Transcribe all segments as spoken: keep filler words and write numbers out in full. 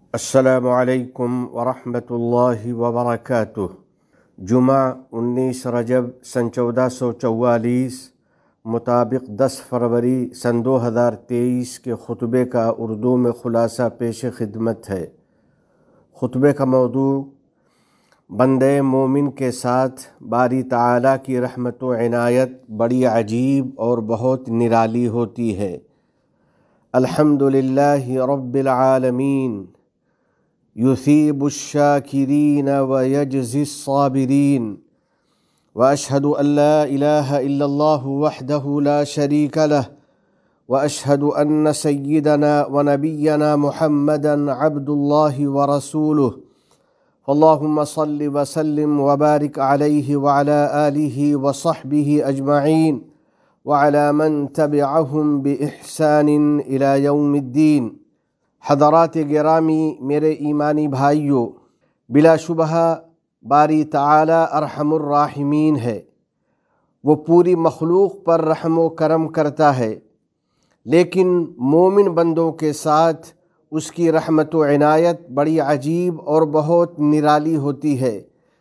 السلام علیکم ورحمۃ اللہ وبرکاتہ۔ جمعہ انیس رجب سن چودہ سو چوالیس مطابق دس فروری سن دو ہزار تیئیس کے خطبے کا اردو میں خلاصہ پیش خدمت ہے۔ خطبے کا موضوع بندے مومن کے ساتھ باری تعالیٰ کی رحمت و عنایت بڑی عجیب اور بہت نرالی ہوتی ہے۔ الحمد للہ رب العالمین یثیب الشاکرین ویجزی الصابرین واشہد ان لا الہ الا اللہ وحدہ لا شریک لہ واشہد ان سیدنا ونبینا محمدا عبد اللہ ورسولہ اللہم صل وسلم وبارک علیہ وعلی آلہ وصحبہ اجمعین وعلی من تبعہم بإحسان الی یوم الدین۔ حضرات گرامی، میرے ایمانی بھائیوں، بلا شبہ باری تعالی ارحم الراحمین ہے۔ وہ پوری مخلوق پر رحم و کرم کرتا ہے، لیکن مومن بندوں کے ساتھ اس کی رحمت و عنایت بڑی عجیب اور بہت نرالی ہوتی ہے۔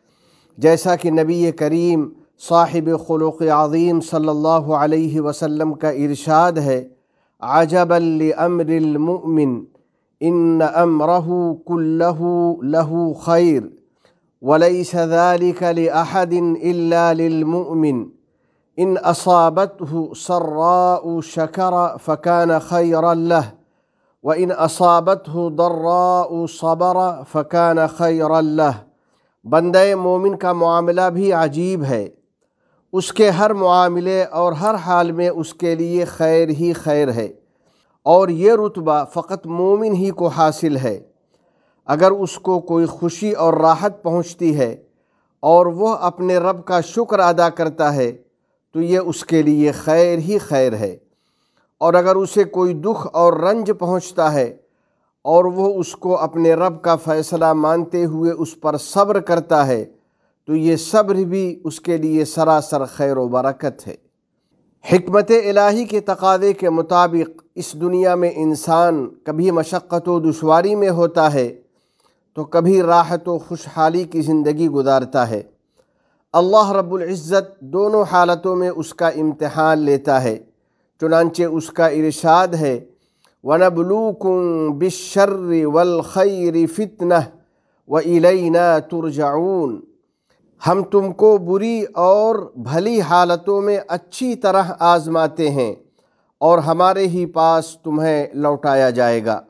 جیسا کہ نبی کریم صاحب خلق عظیم صلی اللہ علیہ وسلم کا ارشاد ہے، عجبا لامر المؤمن ان امرہ کلہ لہ خیر ولیس ذلک لأحد الا للمؤمن ان اصابتہ سراء شکر فکان خیرا لہ وان اصابتہ ضراء صبر فکان خیرا لہ۔ بندہ مومن کا معاملہ بھی عجیب ہے، اس کے ہر معاملے اور ہر حال میں اس کے لیے خیر ہی خیر ہے، اور یہ رتبہ فقط مومن ہی کو حاصل ہے۔ اگر اس کو کوئی خوشی اور راحت پہنچتی ہے اور وہ اپنے رب کا شکر ادا کرتا ہے تو یہ اس کے لیے خیر ہی خیر ہے، اور اگر اسے کوئی دکھ اور رنج پہنچتا ہے اور وہ اس کو اپنے رب کا فیصلہ مانتے ہوئے اس پر صبر کرتا ہے تو یہ صبر بھی اس کے لیے سراسر خیر و برکت ہے۔ حکمت الہی کے تقاضے کے مطابق اس دنیا میں انسان کبھی مشقت و دشواری میں ہوتا ہے تو کبھی راحت و خوشحالی کی زندگی گزارتا ہے۔ اللہ رب العزت دونوں حالتوں میں اس کا امتحان لیتا ہے، چنانچہ اس کا ارشاد ہے، وَنَبْلُوكُمْ بِالشَّرِّ وَالْخَيْرِ فِتْنَةً وَإِلَيْنَا تُرْجَعُونَ۔ ہم تم کو بری اور بھلی حالتوں میں اچھی طرح آزماتے ہیں اور ہمارے ہی پاس تمہیں لوٹایا جائے گا۔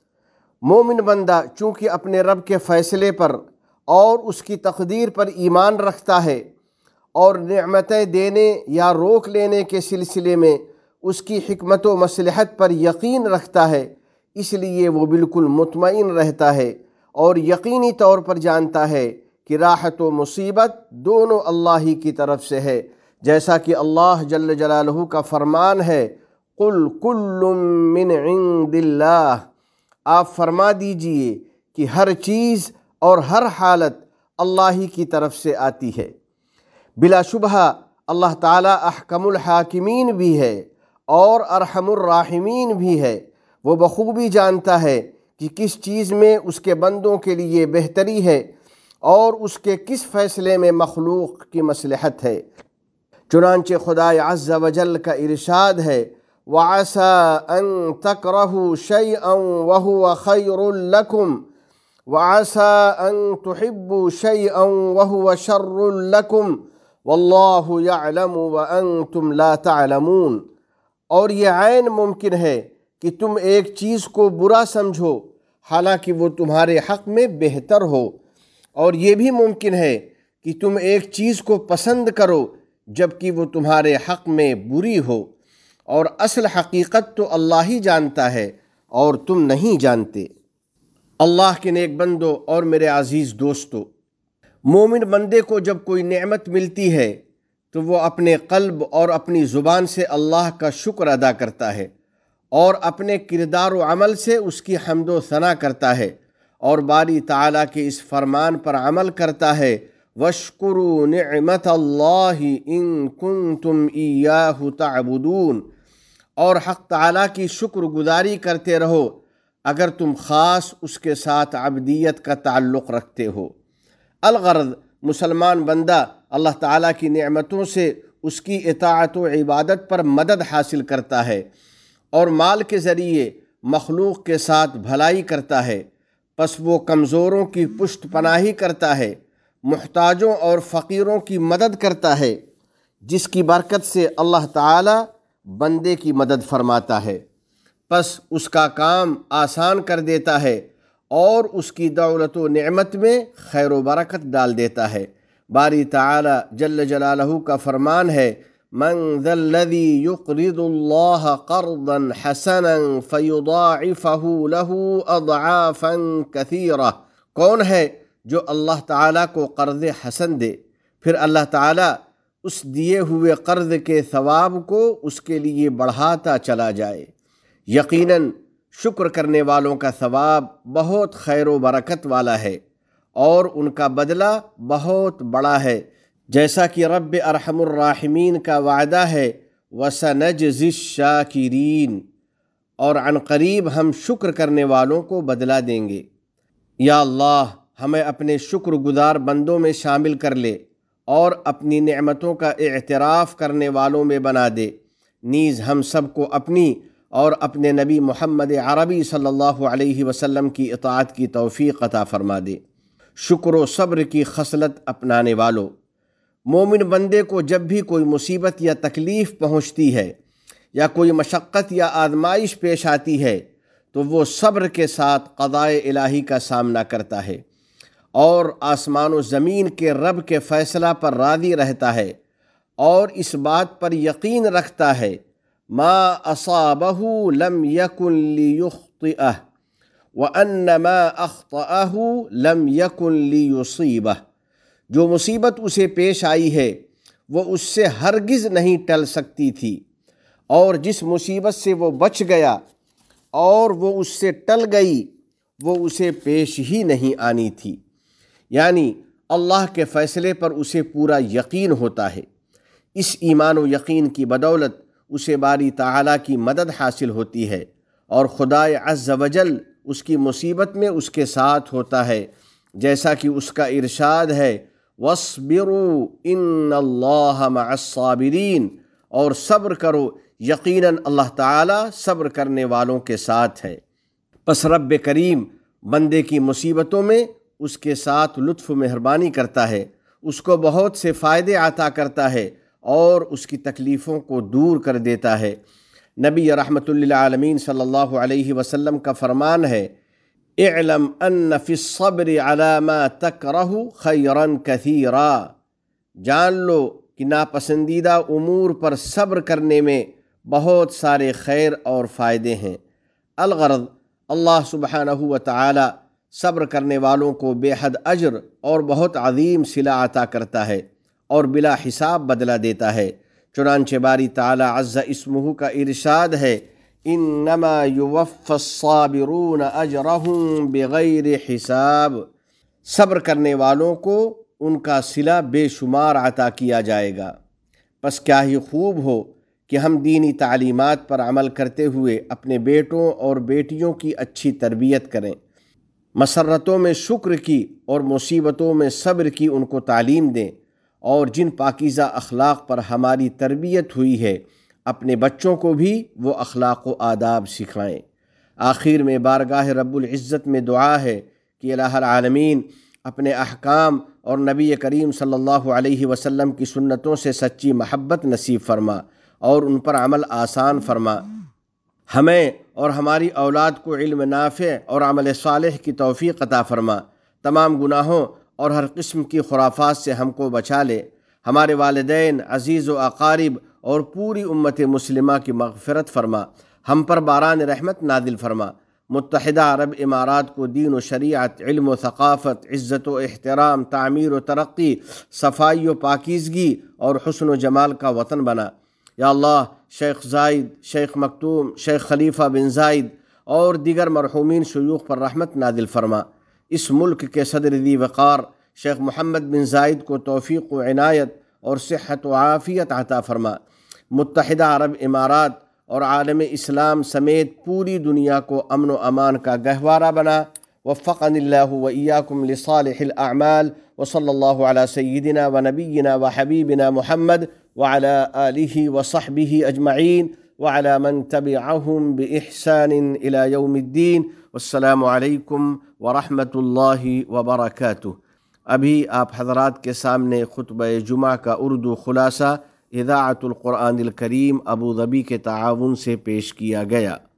مومن بندہ چونکہ اپنے رب کے فیصلے پر اور اس کی تقدیر پر ایمان رکھتا ہے اور نعمتیں دینے یا روک لینے کے سلسلے میں اس کی حکمت و مصلحت پر یقین رکھتا ہے، اس لیے وہ بالکل مطمئن رہتا ہے اور یقینی طور پر جانتا ہے کہ راحت و مصیبت دونوں اللہ ہی کی طرف سے ہے، جیسا کہ اللہ جل جلالہ کا فرمان ہے، قُلْ كُلٌّ مِّنْ عِنْدِ اللَّهِ۔ آپ فرما دیجئے کہ ہر چیز اور ہر حالت اللہ ہی کی طرف سے آتی ہے۔ بلا شبہ اللہ تعالیٰ احکم الحاکمین بھی ہے اور ارحم الراحمین بھی ہے۔ وہ بخوبی جانتا ہے کہ کس چیز میں اس کے بندوں کے لیے بہتری ہے اور اس کے کس فیصلے میں مخلوق کی مصلحت ہے۔ چنانچہ خدائے عز و جل کا ارشاد ہے، وَعَسَىٰ أَن تَكْرَهُوا شَيْئًا وَهُوَ خَيْرٌ لَكُمْ وَعَسَىٰ أَن تُحِبُّوا شَيْئًا وَهُوَ شَرٌّ لَكُمْ وَاللَّهُ يَعْلَمُ وَأَنْتُمْ لَا تَعْلَمُونَ۔ اور یہ عین ممکن ہے کہ تم ایک چیز کو برا سمجھو حالانکہ وہ تمہارے حق میں بہتر ہو، اور یہ بھی ممکن ہے کہ تم ایک چیز کو پسند کرو جبکہ وہ تمہارے حق میں بری ہو، اور اصل حقیقت تو اللہ ہی جانتا ہے اور تم نہیں جانتے۔ اللہ کے نیک بندو اور میرے عزیز دوستو، مومن بندے کو جب کوئی نعمت ملتی ہے تو وہ اپنے قلب اور اپنی زبان سے اللہ کا شکر ادا کرتا ہے اور اپنے کردار و عمل سے اس کی حمد و ثنا کرتا ہے، اور باری تعالیٰ کے اس فرمان پر عمل کرتا ہے، وَاشْكُرُوا نِعْمَةَ اللَّهِ إِن كُنتُمْ إِيَّاهُ تَعْبُدُونَ۔ اور حق تعالیٰ کی شکر گزاری کرتے رہو اگر تم خاص اس کے ساتھ عبدیت کا تعلق رکھتے ہو۔ الغرض مسلمان بندہ اللہ تعالیٰ کی نعمتوں سے اس کی اطاعت و عبادت پر مدد حاصل کرتا ہے اور مال کے ذریعے مخلوق کے ساتھ بھلائی کرتا ہے، پس وہ کمزوروں کی پشت پناہی کرتا ہے، محتاجوں اور فقیروں کی مدد کرتا ہے، جس کی برکت سے اللہ تعالیٰ بندے کی مدد فرماتا ہے، پس اس کا کام آسان کر دیتا ہے اور اس کی دولت و نعمت میں خیر و برکت ڈال دیتا ہے۔ باری تعالیٰ جل جلالہ کا فرمان ہے، من ذا الذی یقرض اللہ قرضا حسنا فیضاعفہ لہ اضعافا کثیرہ، کون ہے جو اللہ تعالیٰ کو قرض حسن دے پھر اللہ تعالیٰ اس دیے ہوئے قرض کے ثواب کو اس کے لیے بڑھاتا چلا جائے۔ یقیناً شکر کرنے والوں کا ثواب بہت خیر و برکت والا ہے اور ان کا بدلہ بہت بڑا ہے، جیسا کہ رب ارحم الراحمین کا وعدہ ہے، وَسَنَجْزِي الشَّاكِرِينَ، اور عن قریب ہم شکر کرنے والوں کو بدلہ دیں گے۔ یا اللہ ہمیں اپنے شکر گزار بندوں میں شامل کر لے اور اپنی نعمتوں کا اعتراف کرنے والوں میں بنا دے، نیز ہم سب کو اپنی اور اپنے نبی محمد عربی صلی اللہ علیہ وسلم کی اطاعت کی توفیق عطا فرما دے۔ شکر و صبر کی خصلت اپنانے والو، مومن بندے کو جب بھی کوئی مصیبت یا تکلیف پہنچتی ہے یا کوئی مشقت یا آزمائش پیش آتی ہے تو وہ صبر کے ساتھ قضائے الہی کا سامنا کرتا ہے اور آسمان و زمین کے رب کے فیصلہ پر راضی رہتا ہے اور اس بات پر یقین رکھتا ہے، ما اصابہ لم یکن لیخطئہ وَأَنَّ مَا أَخْطَأَهُ لَمْ يَكُنْ لِيُصِيبَهُ، جو مصیبت اسے پیش آئی ہے وہ اس سے ہرگز نہیں ٹل سکتی تھی، اور جس مصیبت سے وہ بچ گیا اور وہ اس سے ٹل گئی وہ اسے پیش ہی نہیں آنی تھی۔ یعنی اللہ کے فیصلے پر اسے پورا یقین ہوتا ہے۔ اس ایمان و یقین کی بدولت اسے باری تعالیٰ کی مدد حاصل ہوتی ہے اور خدائے عز و جل اس کی مصیبت میں اس کے ساتھ ہوتا ہے، جیسا کہ اس کا ارشاد ہے، وَاصْبِرُوا إِنَّ اللَّهَ مَعَ الصَّابِرِينَ، اور صبر کرو، یقیناً اللہ تعالیٰ صبر کرنے والوں کے ساتھ ہے۔ پس رب کریم بندے کی مصیبتوں میں اس کے ساتھ لطف و مہربانی کرتا ہے، اس کو بہت سے فائدے عطا کرتا ہے اور اس کی تکلیفوں کو دور کر دیتا ہے۔ نبی رحمت للعالمین صلی اللہ علیہ وسلم کا فرمان ہے، اعلم ان فی الصبر علی ما تکرہ خیرا کثیرا، جان لو کہ ناپسندیدہ امور پر صبر کرنے میں بہت سارے خیر اور فائدے ہیں۔ الغرض اللہ سبحانہ و تعالی صبر کرنے والوں کو بے حد اجر اور بہت عظیم صلہ عطا کرتا ہے اور بلا حساب بدلہ دیتا ہے۔ چنانچہ باری تعالی عز اسمہ کا ارشاد ہے، انما یوفی الصابرون اجرہم بغیر حساب، صبر کرنے والوں کو ان کا صلہ بے شمار عطا کیا جائے گا۔ پس کیا ہی خوب ہو کہ ہم دینی تعلیمات پر عمل کرتے ہوئے اپنے بیٹوں اور بیٹیوں کی اچھی تربیت کریں، مسرتوں میں شکر کی اور مصیبتوں میں صبر کی ان کو تعلیم دیں، اور جن پاکیزہ اخلاق پر ہماری تربیت ہوئی ہے اپنے بچوں کو بھی وہ اخلاق و آداب سکھائیں۔ آخر میں بارگاہ رب العزت میں دعا ہے کہ الہ العالمین اپنے احکام اور نبی کریم صلی اللہ علیہ وسلم کی سنتوں سے سچی محبت نصیب فرما اور ان پر عمل آسان فرما۔ ہمیں اور ہماری اولاد کو علم نافع اور عمل صالح کی توفیق عطا فرما، تمام گناہوں اور ہر قسم کی خرافات سے ہم کو بچا لے، ہمارے والدین، عزیز و اقارب اور پوری امت مسلمہ کی مغفرت فرما، ہم پر باران رحمت نازل فرما۔ متحدہ عرب امارات کو دین و شریعت، علم و ثقافت، عزت و احترام، تعمیر و ترقی، صفائی و پاکیزگی اور حسن و جمال کا وطن بنا۔ یا اللہ شیخ زائد، شیخ مکتوم، شیخ خلیفہ بن زائد اور دیگر مرحومین شیوخ پر رحمت نازل فرما۔ اس ملک کے صدر ذی وقار شیخ محمد بن زائد کو توفیق و عنایت اور صحت و عافیت عطا فرما۔ متحدہ عرب امارات اور عالم اسلام سمیت پوری دنیا کو امن و امان کا گہوارہ بنا۔ وفقنی اللہ و ایاکم لصالح الاعمال، وصلی اللہ علی سیدنا و نبینا و حبیبنا محمد وعلی آلہ و صحبہ اجمعین وعلی من تبعہم بإحسان الی یوم الدین۔ والسلام علیکم ورحمۃ اللہ وبرکاتہ۔ ابھی آپ حضرات کے سامنے خطبہ جمعہ کا اردو خلاصہ اذاعۃ القرآن الکریم ابوظبی کے تعاون سے پیش کیا گیا۔